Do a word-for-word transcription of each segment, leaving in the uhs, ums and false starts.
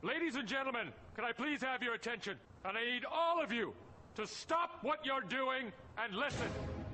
Ladies and gentlemen, can I please have your attention? And I need all of you to stop what you're doing and listen.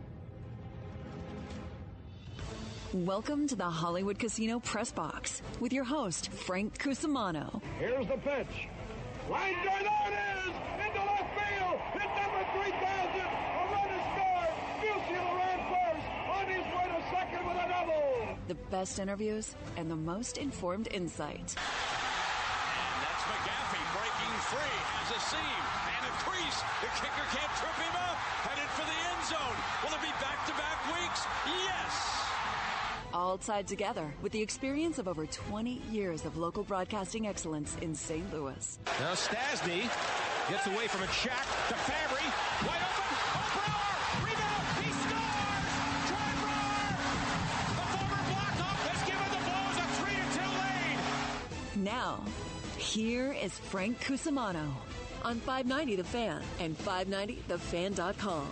Welcome to the Hollywood Casino Press Box with your host, Frank Cusimano. Here's the pitch. Line drive, there it is! Into left field! Hit number three thousand! A run is scored! Musiala ran first! On his way to second with a double! The best interviews and the most informed insight. And that's McGaffey breaking free, has a seam and a crease. The kicker can't trip him up. Headed for the end zone. Will it be back-to-back weeks? Yes! All tied together with the experience of over twenty years of local broadcasting excellence in Saint Louis. Now Stasny gets away from it. Shaq to Fabry. Wide open. Oh, Brower! Rebound! He scores! Troy Brower! The former Blackhawk has given the Blues a three to two lead. Now, here is Frank Cusimano on five ninety The Fan and five ninety the fan dot com.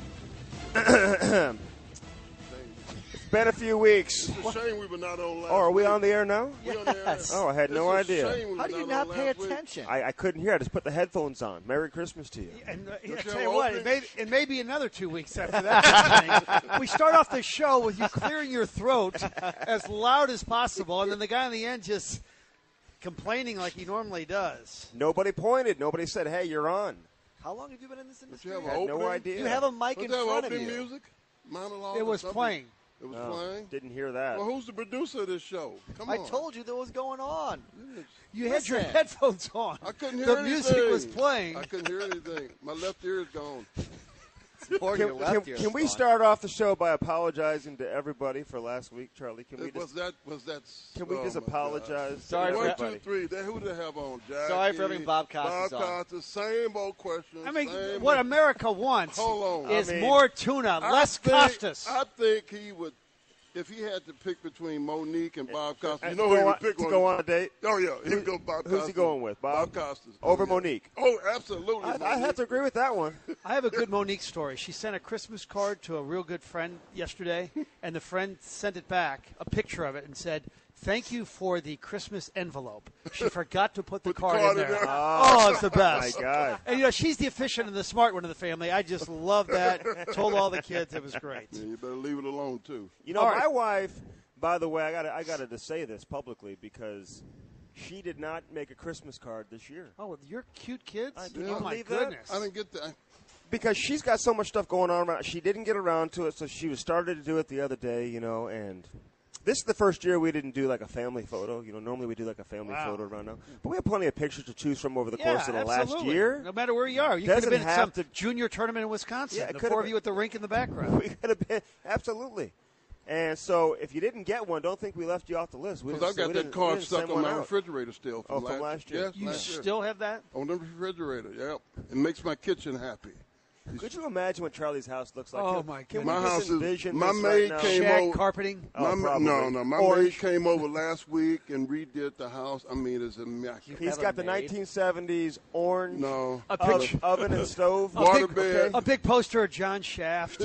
Been a few weeks. It's a shame we were not on last Oh, are we week. on the air now? We on the air. Oh, I had no It's a idea. shame we How were do you not not on pay last week. attention? I, I couldn't hear. I just put the headphones on. Merry Christmas to you. And uh, Don't I you tell have you what, it openings? may, it may be another two weeks after that. We start off the show with you clearing your throat as loud as possible, and then the guy in the end just complaining like he normally does. Nobody pointed. Nobody said, hey, you're on. How long have you been in this Don't industry? you have I an had no opening? idea. You have a mic Was in that front of opening you. music? Monologue It or was something? playing. It was Oh, playing? didn't hear that. Well, who's the producer of this show? Come I on. told you that was going on. You had Listen. your headphones on. I couldn't hear the anything. music was playing. I couldn't hear anything. My left ear is gone. Or Can, your left can- ear can is we gone. start off the show by apologizing to everybody for last week, Charlie? Can we It was just that? Was that? can we oh just my God. apologize Sorry to for- One, everybody? two, three. Then who did they have on? Jackie, Sorry for having Bob Costas Bob on. Costas, same old question. I mean, same what old- America wants Hold on. is I mean, more tuna, I less think- Costas. I think he would, if he had to pick between Monique and Bob Costas, you Uh, know to who he go would on- pick to one. go on a date? Oh, yeah. He'd Who- go Bob who's he Costas. going with, Bob? Costas. Over Oh, yeah. Monique. Oh, absolutely. I, I Monique. have to agree with that one. I have a good Monique story. She sent a Christmas card to a real good friend yesterday, and the friend sent it back, a picture of it, and said, "Thank you for the Christmas envelope." She forgot to put the, Put the card, card in in there. there. Oh, it's the best. My God. And, you know, she's the efficient and the smart one of the family. I just love that. Told all the kids it was great. Yeah, you better leave it alone, too. You know, All my right. wife, by the way, I got I got to say this publicly because she did not make a Christmas card this year. Oh, with your cute kids? I- can oh, you my believe that? goodness. I didn't get that. Because she's got so much stuff going on around. She didn't get around to it, so she was started to do it the other day, you know, and this is the first year we didn't do like a family photo. You know, normally we do like a family Wow. photo around now. But we have plenty of pictures to choose from over the Yeah, course of the absolutely. last year. No matter where you are. You could have Doesn't been at some have to- junior tournament in Wisconsin. Yeah, it the could four have of you been- at the rink in the background. We could have been, absolutely. And so if you didn't get one, don't think we left you off the list. We Because didn't- I've we got that didn't- we card didn't stuck send on one my out. refrigerator still from, Oh, from last year. Yes, You last year. still have that? On the refrigerator, yep. It makes my kitchen happy. Could you imagine what Charlie's house looks like? Oh, Can- my Can we goodness. My just house is- envision my this maid right now? came Shag over- carpeting? Oh, My ma- probably. no, no. My Orange. maid came over last week and redid the house. I mean, it's immaculate. He's have got a the maid? nineteen seventies orange No. A of- picture. oven and stove. A Water big, bed. a big poster of John Shaft.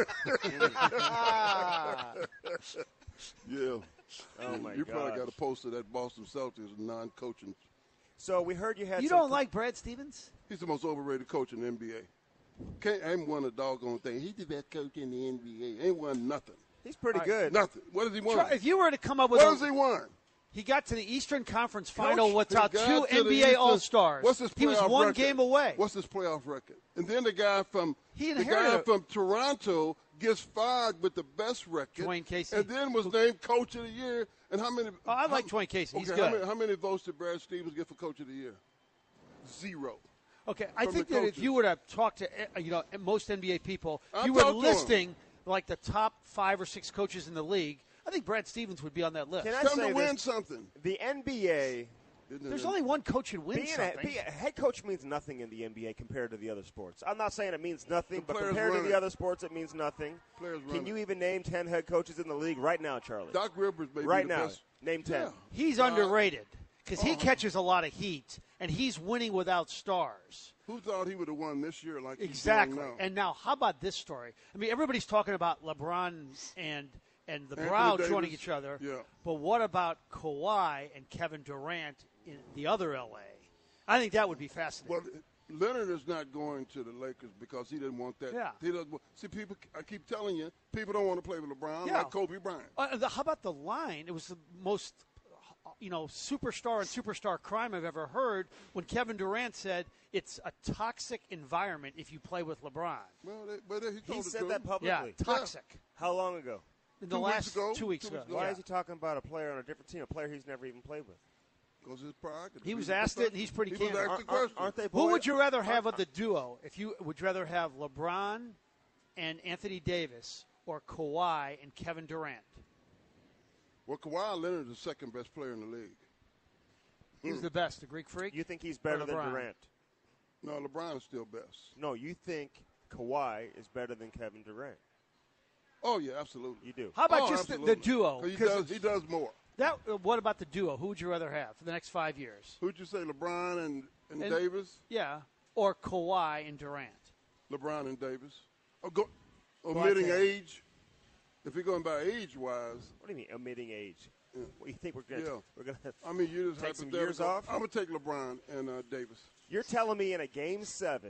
Yeah. Oh, my You probably gosh. got a poster that Boston Celtics non-coaching. So we heard you had You some don't like Brad Stevens? He's the most overrated coach in the N B A. Can't, ain't won a doggone thing. He's the best coach in the N B A. Ain't won nothing. He's pretty All right. good. Nothing. What has he won? Try- If you were to come up with What a, has he won? he got to the Eastern Conference Final Coach, without he got two to the N B A Eastern- All-Stars. What's his He was playoff one record? game away. What's his playoff record? And then the guy from He the inherited guy it. from Toronto gets fired with the best record. Dwayne Casey. And then was named Coach of the Year. And how many? Oh, I how- like Dwayne Casey. He's okay, How good. many, how many votes did Brad Stevens get for Coach of the Year? Zero. Okay, I from think the that if coaches. you were to talk to uh, you know most N B A people, I'll you were talk to 'em. listing like the top five or six coaches in the league. I think Brad Stevens would be on that list. Can I Come say to win this? something. The N B A, Isn't There's it? only one coach who wins being a, something. being a head coach means nothing in the N B A compared to the other sports. I'm not saying it means nothing, The but players compared to run the it. other sports, it means nothing. Players run Can it. you even name ten head coaches in the league right now, Charlie? Doc Rivers may right be the now, best. name ten. Yeah. He's Uh, underrated because he uh-huh. catches a lot of heat, and he's winning without stars. Who thought he would have won this year like Exactly. he's doing now? And now, how about this story? I mean, everybody's talking about LeBron and and the Anthony Brown Davis, joining each other. yeah. But what about Kawhi and Kevin Durant in the other L A? I think that would be fascinating. Well, Leonard is not going to the Lakers because he didn't want that. Yeah. He doesn't want, see, people. I keep telling you, people don't want to play with LeBron Yeah. like Kobe Bryant. Uh, the, how about the line? It was the most, you know, superstar and superstar crime I've ever heard when Kevin Durant said it's a toxic environment if you play with LeBron. Well, they, but he told He the said truth. that publicly. Yeah, toxic. How long ago? In the Two last weeks ago. two weeks Two ago. weeks ago. Why Yeah. is he talking about a player on a different team, a player he's never even played with? Because his prerogative. He was He's a asked it, and he's pretty He was candid. asked the Aren't, aren't, question. aren't they Who boys? would you rather have of the duo? If you would you rather have LeBron and Anthony Davis or Kawhi and Kevin Durant? Well, Kawhi Leonard is the second best player in the league. Who's the best, the Greek Freak? You think he's better than LeBron? Durant? No, LeBron is still best. No, you think Kawhi is better than Kevin Durant? Oh yeah, absolutely. You do. How about Oh, just the, absolutely. the duo? 'Cause He 'Cause does, he does more. that. uh, What about the duo? Who would you rather have for the next five years? Who'd you say, LeBron and, and, And- Davis? Yeah, or Kawhi and Durant. LeBron and Davis. Oh, go, Well, I omitting can't. age. If you're going by age-wise, What do you mean omitting age? What, you think we're gonna Yeah. we're gonna? I mean, you just Take some hypothetical. years off? I'm gonna take LeBron and uh, Davis. You're telling me in a game seven,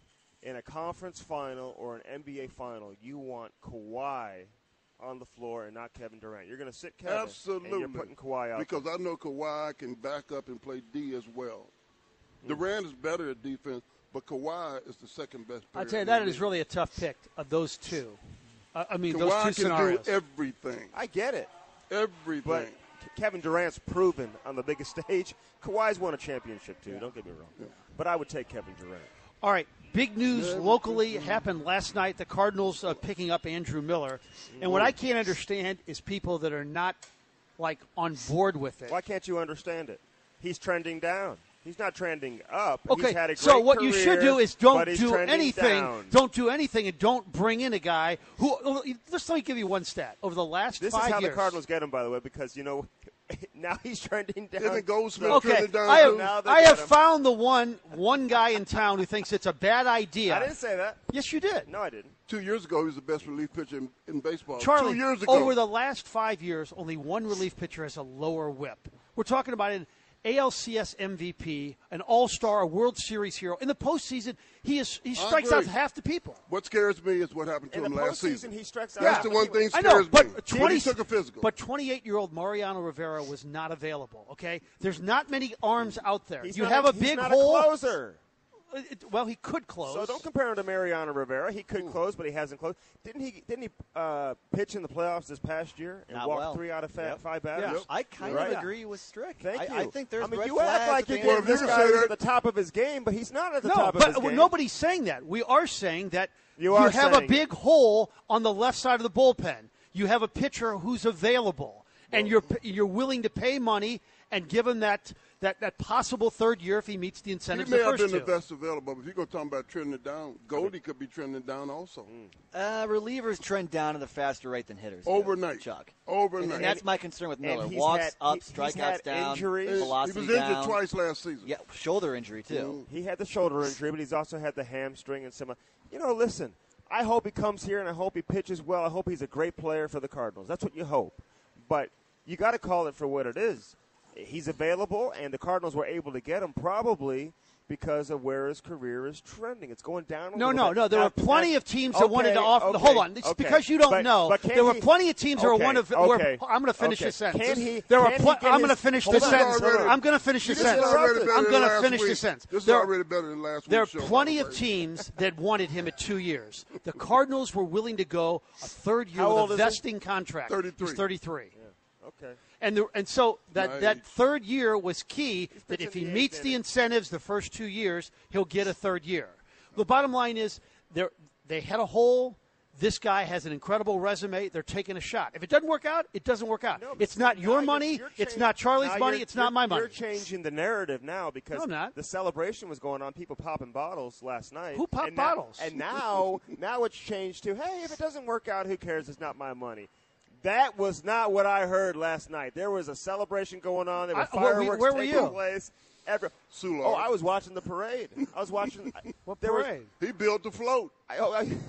in a conference final or an N B A final, you want Kawhi on the floor and not Kevin Durant? You're going to sit Kevin, Absolutely. and you're putting Kawhi out. Because I know Kawhi can back up and play D as well. Durant is better at defense, but Kawhi is the second best player. I tell you, in that the is league. really a tough pick of those two. Uh, I mean, Kawhi those two can scenarios. do everything. I get it, Everything. but Kevin Durant's proven on the biggest stage. Kawhi's won a championship too. Don't get me wrong, but I would take Kevin Durant. All right, big news locally happened last night. The Cardinals uh, picking up Andrew Miller, and what I can't understand is people that are not like on board with it. Why can't you understand it? He's trending down. He's not trending up. Okay, He's had a great so what you career, should do is but don't he's do trending anything. down. Don't do anything, and don't bring in a guy who. Just let me give you one stat. Over the last This five is how years, the Cardinals get him, by the way, because you know now he's trending down. Isn't Goldsmith Okay, trending down I too? Now have, they I got have him. found the one one guy in town who thinks it's a bad idea. I didn't say that. Yes, you did. No, I didn't. Two years ago, he was the best relief pitcher in, in baseball. Charlie, Two years ago. over the last five years, only one relief pitcher has a lower whip. We're talking about an A L C S M V P, an All-Star, a World Series hero. In the postseason, he is he strikes out agree. half the people. What scares me is what happened to In him the last postseason, season. he strikes out. That's the one thing I scares know, me. but When twenty he took a physical. But twenty-eight-year-old Mariano Rivera was not available. Okay, there's not many arms out there. He's you not have a, a he's big not hole. A closer. It- well, he could close. So don't compare him to Mariano Rivera. He could close, but he hasn't closed. Didn't he? Didn't he uh, pitch in the playoffs this past year and Not walk well. three out of fa- Yep. five batters? Yep. I kind Right. of agree with Strick. Thank I, you. I think there's I mean, red you act flags like at the you end give of this the you guy say at that- the top of his game, but he's not at the no, top of but his game. nobody's saying that. We are saying that You are have a saying big hole on the left side of the bullpen. You have a pitcher who's available, and you're you're willing to pay money and give him that, that, that possible third year if he meets the he incentives may the have first been two. the best available, but if you're going to talk about trending it down, Goldie could be trending down also. Uh, relievers trend down at a faster rate than hitters do, Overnight. Chuck. Overnight. And that's my concern with and Miller. he's Walks had- up, he- he's strikeouts had down, injuries. He- he velocity was injured down. twice last season. Yeah, shoulder injury too. He had the shoulder injury, but he's also had the hamstring and some. You know, listen. I hope he comes here, and I hope he pitches well. I hope he's a great player for the Cardinals. That's what you hope. But you got to call it for what it is. He's available, and the Cardinals were able to get him probably because of where his career is trending. It's going down a No, little no, bit. no. There Now- were plenty now- of teams that wanted to okay, offer. okay, hold on, it's okay. because you don't But- know. but can There were he- plenty of teams that were okay, one of. okay, Were, I'm going to finish okay. this sentence. Can he- there were. can he pl- get I'm going to his- finish hold this on, sentence. hold on. I'm going to finish this This is sentence. already better I'm than going to last finish week. this sentence. This is There- already better than last There are week's show, plenty by of the way. teams that wanted him at two years. The Cardinals were willing to go a third year How old with is a he? vesting contract. thirty-three. He's thirty-three. Okay. And the, and so that, Nice. that third year was key. That if he pitching the meets eighth the inning. incentives the first two years, he'll get a third year. The bottom line is they they had a hole. This guy has an incredible resume. They're taking a shot. If it doesn't work out, it doesn't work out. No, but it's see, not now your you're- money. you're It's chang- not Charlie's now money. you're- It's not my you're- money. You're changing the narrative now because No, I'm not. the celebration was going on. People popping bottles last night. Who popped and now- bottles? And now, now it's changed to, hey, if it doesn't work out, who cares? It's not my money. That was not what I heard last night. There was a celebration going on. There were I- where were- fireworks where were taking you? place. Every, Soulard. oh, I was watching the parade. I was watching. What there was- parade? He built the float. I, oh, I,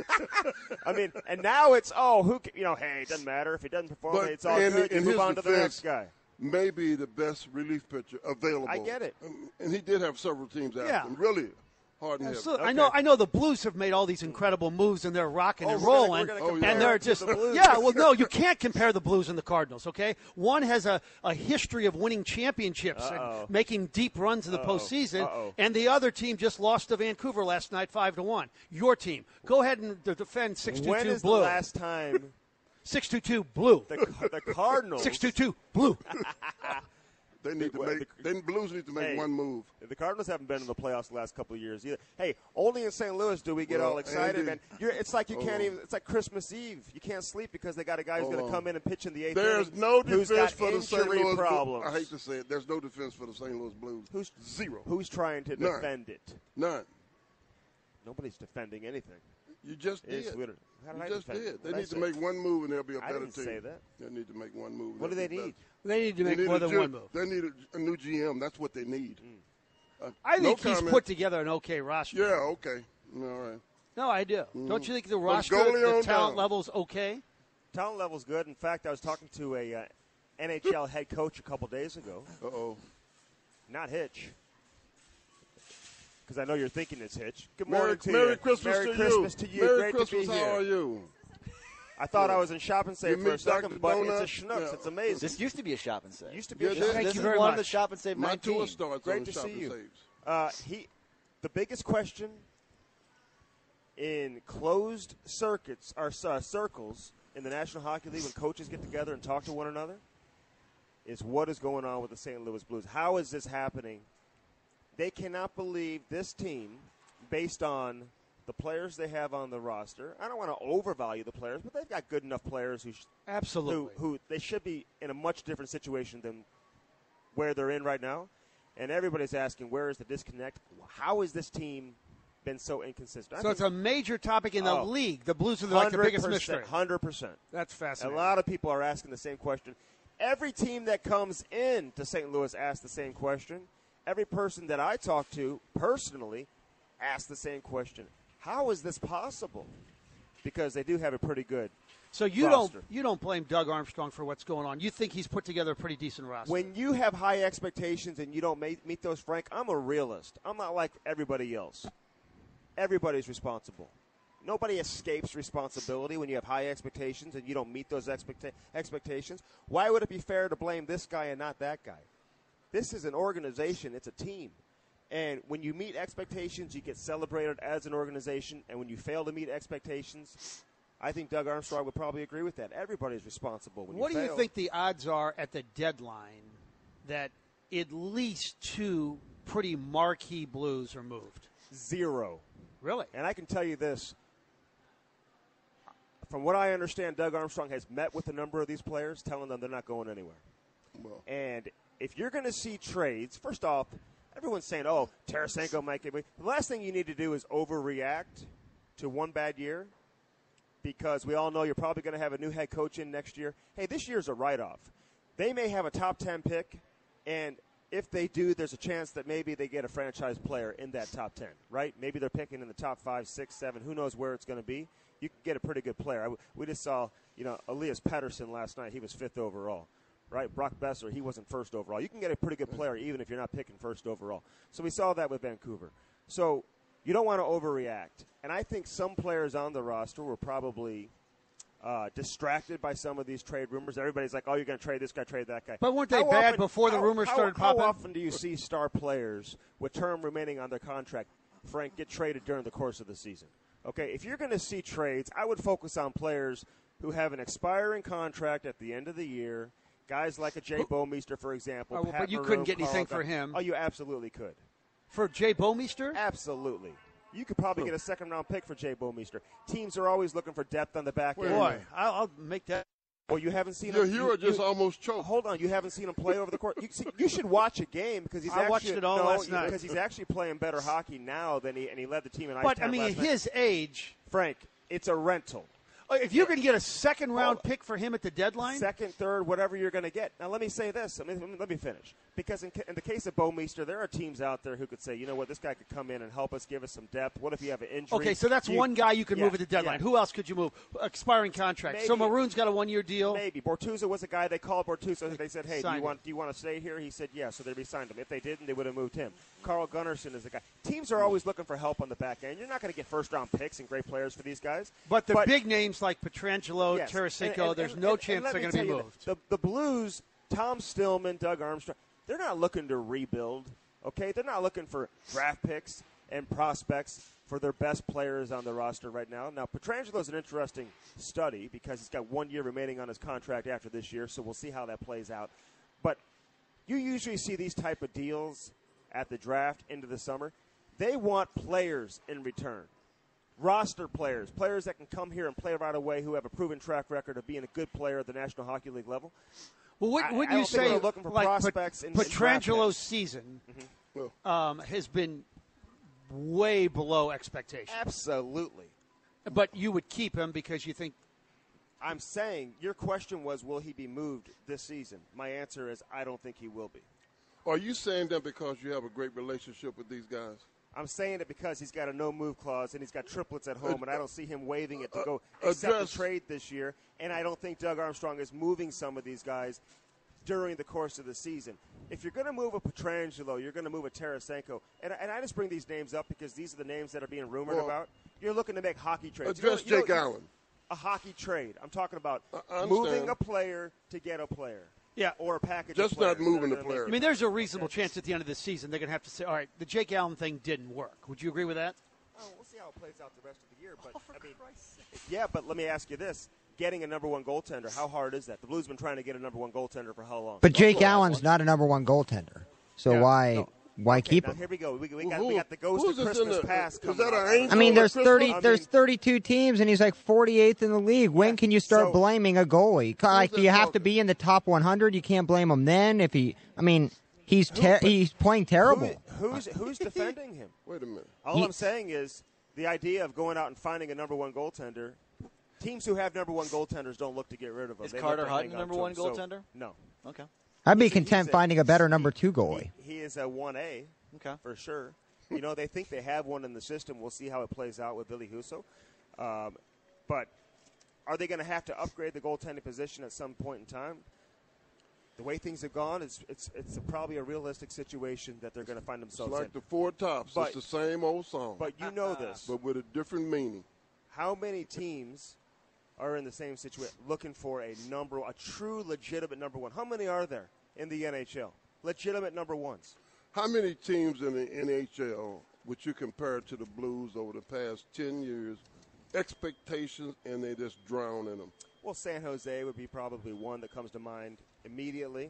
I mean, and now it's oh, who ca- you know? Hey, it doesn't matter if he doesn't perform. But It's all in- good. You in move his on to the defense, next guy. may be the best relief pitcher available. I get it. Um, and he did have several teams after Yeah. him. Really hard and heavy. So, I know. I know the Blues have made all these incredible moves and they're rocking Oh, and we're gonna- rolling, we're gonna Oh, compare and they're to just the Blues. yeah. Well, no, you can't compare the Blues and the Cardinals. Okay, one has a, a history of winning championships Uh-oh. and making deep runs in the Uh-oh. postseason, Uh-oh. and the other team just lost to Vancouver last night, five to one. Your team, go ahead and d- defend six two When two is blue. the last time Six two two blue. the, the Cardinals? Six two two blue. They need to Well, make. the- They Blues need to make Hey. one move. The Cardinals haven't been in the playoffs the last couple of years either. Hey, only in Saint Louis do we get Well, all excited, Andy- man. You're, it's like you Hold can't on. even. It's like Christmas Eve. You can't sleep because they got a guy who's Hold going to on. come in and pitch in the eighth There's inning. no who's defense got for the Saint injury Louis problems. Blues. I hate to say it. There's no defense for the Saint Louis Blues. Who's zero? Who's trying to None. defend it? None. Nobody's defending anything. You just It's did. weird. How did You I just defend it? did. What They did I need to say? make one move and they'll be a I better didn't team. say that. They need to make one move. and What do they'll they be need? They need to better. make They need more a than G- one move. They need a, a new G M. That's what they need. Uh, I think no he's comment. put together an okay roster. Yeah. Okay. All right. No, I do. Don't you think the roster, goalie the on talent down. level's okay? Talent level's good. In fact, I was talking to a uh, N H L head coach a couple days ago. Uh oh. Not Hitch. Because I know you're thinking it's Hitch. Good Merry, morning to Merry you. Christmas Merry to Christmas you. to you. Merry Great Christmas. to be How here. are you? I thought I was in Shop and Save You for a meet second, Doctor but Donut? it's a Schnucks. Yeah. It's amazing. This used to be a shop and save. used to be Yeah, a this- Shop. Thank this you is very one much. of the shop and save My nineteen. tour starts Great on to Shop see and you. Saves. Uh, he, the biggest question in closed circuits or uh, circles in the National Hockey League when coaches get together and talk to one another is what is going on with the Saint Louis Blues. How is this happening? They cannot believe this team, based on the players they have on the roster. I don't want to overvalue the players, but they've got good enough players who, sh- who, Absolutely. who they should be in a much different situation than where they're in right now. And everybody's asking, where is the disconnect? How has this team been so inconsistent? I So it's think a major topic in the Oh. league. The Blues are like the biggest one hundred percent, mystery. one hundred percent. That's A fascinating. lot of people are asking the same question. Every team that comes in to Saint Louis asks the same question. Every person that I talk to personally asks the same question. How is this possible? Because they do have a pretty good So you roster. don't you don't blame Doug Armstrong for what's going on. You think he's put together a pretty decent roster. When you have high expectations and you don't meet, meet those, Frank, I'm a realist. I'm not like everybody else. Everybody's responsible. Nobody escapes responsibility when you have high expectations and you don't meet those expecta- expectations. Why would it be fair to blame this guy and not that guy? This is an organization. It's a team. And when you meet expectations, you get celebrated as an organization. And when you fail to meet expectations, I think Doug Armstrong would probably agree with that. Everybody's responsible when what you do fail. you think the odds are at the deadline that at least two pretty marquee Blues are moved? Zero. Really? And I can tell you this. From what I understand, Doug Armstrong has met with a number of these players, telling them they're not going anywhere. Well, And if you're going to see trades, first off, everyone's saying, oh, Tarasenko might get away. The last thing you need to do is overreact to one bad year, because we all know you're probably going to have a new head coach in next year. Hey, this year's a write-off. They may have a top ten pick, and if they do, there's a chance that maybe they get a franchise player in that top ten, right? Maybe they're picking in the top five, six, seven. Who knows where it's going to be? You can get a pretty good player. I w- we just saw, you know, Elias Pettersson last night. He was fifth overall, right? Brock Besser, he wasn't first overall. You can get a pretty good player even if you're not picking first overall. So we saw that with Vancouver. So you don't want to overreact. And I think some players on the roster were probably uh, distracted by some of these trade rumors. Everybody's like, oh, you're going to trade this guy, trade that guy. But weren't they How bad often- before the how- rumors how- started how popping? How often do you see star players with term remaining on their contract, Frank, get traded during the course of the season? Okay, if you're going to see trades, I would focus on players who have an expiring contract at the end of the year. Guys like a Jay Bouwmeester, for example. Oh, well, Pat but you Maroon, couldn't get Carl anything for Gunn. him. Oh, you absolutely could. For Jay Bouwmeester? Absolutely. You could probably get a second-round pick for Jay Bouwmeester. Teams are always looking for depth on the back end. Boy, I'll, I'll make that. Well, you haven't seen your him. hero you, just you- almost choked. Hold on, you haven't seen him play over the court. You, see, you should watch a game because he's I actually watched it all no, last night. because he's actually playing better hockey now than he and he led the team in ice But, time I mean, last at night. his age, Frank, it's a rental. If you can get a second round pick for him at the deadline, second, third, whatever you're going to get. Now, let me say this. I mean, let me finish. Because in, in the case of Bo Meester, there are teams out there who could say, you know what, this guy could come in and help us, give us some depth. What if you have an injury? Okay, so that's you, one guy you could yeah, move at the deadline. Yeah. Who else could you move? Expiring contract. Maybe, so Maroon's got a one-year deal. Maybe. Bortuzzo was a guy they called Bortuzzo. They said, hey, do you, Signed want, do you want to stay here? He said, yeah, so they re-signed him. If they didn't, they would have moved him. Carl Gunnarsson is a guy. Teams are always looking for help on the back end. You're not going to get first-round picks and great players for these guys. But the but, big names like Petrangelo, yes, Tarasenko, and, and, there's and, no and, chance and they're going to be moved. The, the Blues, Tom Stillman, Doug Armstrong, they're not looking to rebuild, okay? They're not looking for draft picks and prospects for their best players on the roster right now. Now, Petrangelo is an interesting study because he's got one year remaining on his contract after this year, so we'll see how that plays out. But you usually see these type of deals at the draft into the summer. They want players in return. Roster players, players that can come here and play right away who have a proven track record of being a good player at the National Hockey League level. Well, what, I, wouldn't I you don't think say, they're looking for like prospects Pet- in, in draft Petrangelo's picks. season Mm-hmm. um, has been way below expectations. Absolutely. But you would keep him because you think I'm saying your question was, will he be moved this season? My answer is, I don't think he will be. Are you saying that because you have a great relationship with these guys? I'm saying it because he's got a no-move clause and he's got triplets at home, and I don't see him waiving it to Uh, go uh, accept address- the trade this year. And I don't think Doug Armstrong is moving some of these guys during the course of the season. If you're going to move a Petrangelo, you're going to move a Tarasenko. And, and I just bring these names up because these are the names that are being rumored Well, about. You're looking to make hockey trades. Address You know- you Jake know- Allen. A hockey trade. I'm talking about I- I understand. moving a player to get a player. Yeah. Or a package Just of players not moving that the are gonna player. I mean, there's a reasonable chance at the end of the season they're going to have to say, all right, the Jake Allen thing didn't work. Would you agree with that? Oh, we'll see how it plays out the rest of the year. But I mean, yeah, but let me ask you this: getting a number one goaltender, how hard is that? The Blues have been trying to get a number one goaltender for how long? But Jake Allen's not a number one goaltender, so Yeah, why no. why Okay, keep now him? here we go. We, we got Who- we got the ghost who's of this in Christmas the- past is coming that up. an angel? I mean, there's Christmas? thirty, I there's mean- thirty-two teams, and he's like forty-eighth in the league. When can you start so- blaming a goalie? Like, do that you have to talking? be in the top one hundred? You can't blame him then. If he, I mean, he's ter- but- he's playing terrible. Who, who's who's defending him? Wait a minute. All He- I'm saying is the idea of going out and finding a number one goaltender. Teams who have number one goaltenders don't look to get rid of them. Is They look Carter to Hutton hang on number to one them. So, goaltender? no. Okay. I'd be He's a- content he's a- finding a better number two goalie. He, he is a one A. Okay. For sure. You know, they think they have one in the system. We'll see how it plays out with Billy Husso. Um, but are they going to have to upgrade the goaltending position at some point in time? The way things have gone, it's it's it's a, probably a realistic situation that they're going to find It's themselves like in. the Four Tops. But- it's the same old song, But you know this. but with a different meaning. How many teams are in the same situation, looking for a number, a true, legitimate number one? How many are there in the N H L? Legitimate number ones. How many teams in the N H L would you compare to the Blues over the past ten years? Expectations, and they just drown in them. Well, San Jose would be probably one that comes to mind immediately.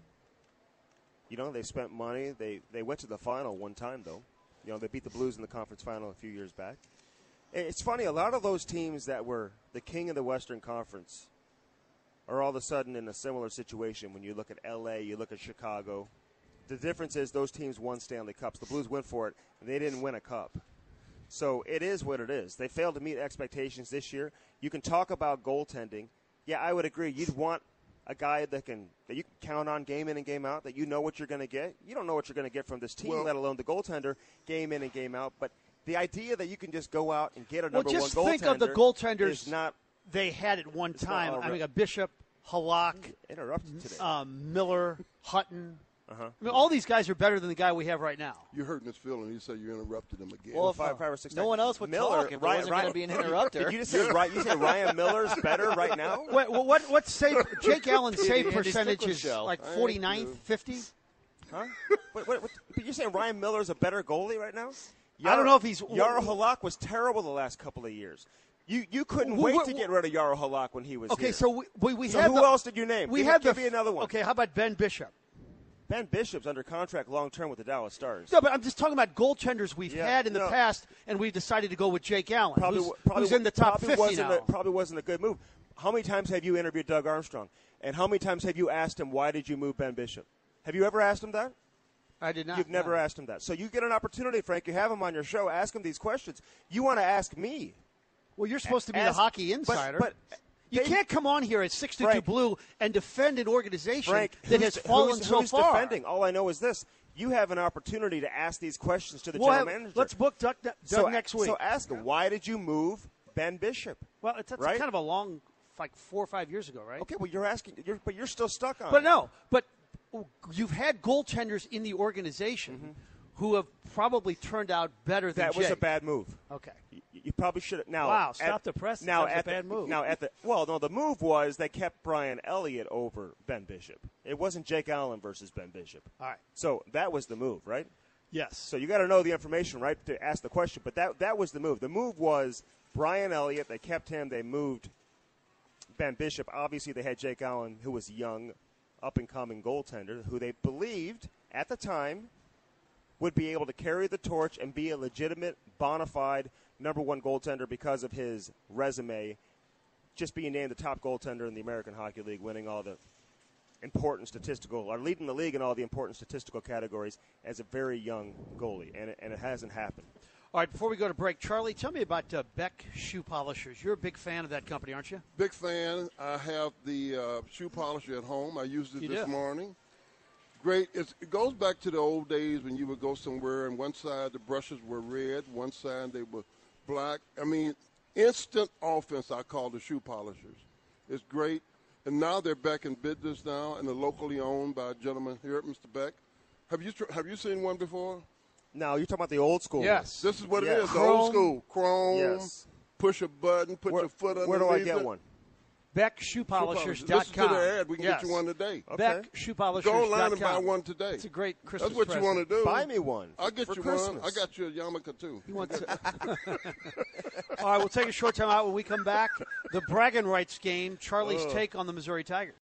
You know, they spent money. They they went to the final one time, though. You know, they beat the Blues in the conference final a few years back. It's funny, a lot of those teams that were the king of the Western Conference are all of a sudden in a similar situation when you look at L A, you look at Chicago. The difference is those teams won Stanley Cups. The Blues went for it, and they didn't win a cup. So it is what it is. They failed to meet expectations this year. You can talk about goaltending. Yeah, I would agree. You'd want a guy that can that you can count on game in and game out, that you know what you're going to get. You don't know what you're going to get from this team, Well- let alone the goaltender, game in and game out. But the idea that you can just go out and get a Well, number just one goaltender think of the goaltenders is not they had at one It's not time. all I mean, right. a Bishop, Halak, interrupted today. um, Miller, Hutton. Uh-huh. I mean, all these guys are better than the guy we have right now. You're hurting his feeling. He said you interrupted him again. Well, if five, five or six no times. one else would Miller, talk if there Ryan- wasn't Ryan- going to be an interrupter. Did you just say Ryan, you said Ryan Miller's better right now? Wait, well, what what save Jake Allen's save Andy percentage Strickland is show. like I ain't forty-ninth, do. fifty? Huh? Wait, wait, what, but you're saying Ryan Miller's a better goalie right now? I don't know if he's- Yaro Halak was terrible the last couple of years. You you couldn't Wh- wait wh- to get rid of Yaro Halak when he was Okay, here. so we we, we So have who the, else did you name? We Give me- have give the me another one. Okay, how about Ben Bishop? Ben Bishop's under contract long term with the Dallas Stars. No, but I'm just talking about goaltenders we've Yeah, had in the no. past, and we've decided to go with Jake Allen, Probably, who's, probably who's in the top probably fifty wasn't now. A, probably wasn't a good move. How many times have you interviewed Doug Armstrong? And how many times have you asked him, why did you move Ben Bishop? Have you ever asked him that? I did not. You've never no. asked him that. So you get an opportunity, Frank. You have him on your show. Ask him these questions. You want to ask me. Well, you're supposed to be Ask- the hockey but- insider. But, You They- can't come on here at sixty-two Frank, Blue and defend an organization Frank, that who's- has fallen who's, so who's far. defending? All I know is this. You have an opportunity to ask these questions to the We'll general have- manager. let's book Doug, Doug so, next week. So ask him, why did you move Ben Bishop? Well, it's, that's right? kind of a long, like four or five years ago, right? Okay, well, you're asking, you're, but you're still stuck on But it. no, but you've had goaltenders in the organization who have probably turned out better than That was Jake. a bad move. Okay. You, you probably should have. Now, Wow, at- stop the press. Now, That was at a bad the, move. Now, at the well, no, the move was they kept Brian Elliott over Ben Bishop. It wasn't Jake Allen versus Ben Bishop. All right. So that was the move, right? Yes. So you got to know the information, right, to ask the question. But that that was the move. The move was Brian Elliott. They kept him. They moved Ben Bishop. Obviously, they had Jake Allen, who was young, up-and-coming goaltender, who they believed at the time would be able to carry the torch and be a legitimate, bona fide number one goaltender because of his resume, just being named the top goaltender in the American Hockey League, winning all the important statistical, or leading the league in all the important statistical categories as a very young goalie, and it, and it hasn't happened. All right, before we go to break, Charlie, tell me about uh, Beck Shoe Polishers. You're a big fan of that company, aren't you? Big fan. I have the uh, shoe polisher at home. I used it You this do? morning. Great. It's, it goes back to the old days when you would go somewhere and one side the brushes were red, one side they were black. I mean, instant offense, I call the shoe polishers. It's great. And now they're back in business now and they're locally owned by a gentleman here, Mister Beck. Have you tr- have you seen one before? No, you're talking about the old school. Yes. This is what Yes. it is, the old school. Chrome, Yes. push a button, put Where, your foot underneath where do I get it. one? Beck Shoe Polishers dot Listen to com. the ad. We can yes. get you one today. Okay. Beck Shoe Polishers Go online dot and buy com. one today. It's a great Christmas That's what you present. want to do. Buy me one. I'll get for you Christmas. one. I got you a yarmulke, too. He wants to- All right, we'll take a short time out. When we come back, the bragging rights game, Charlie's Ugh. take on the Missouri Tigers.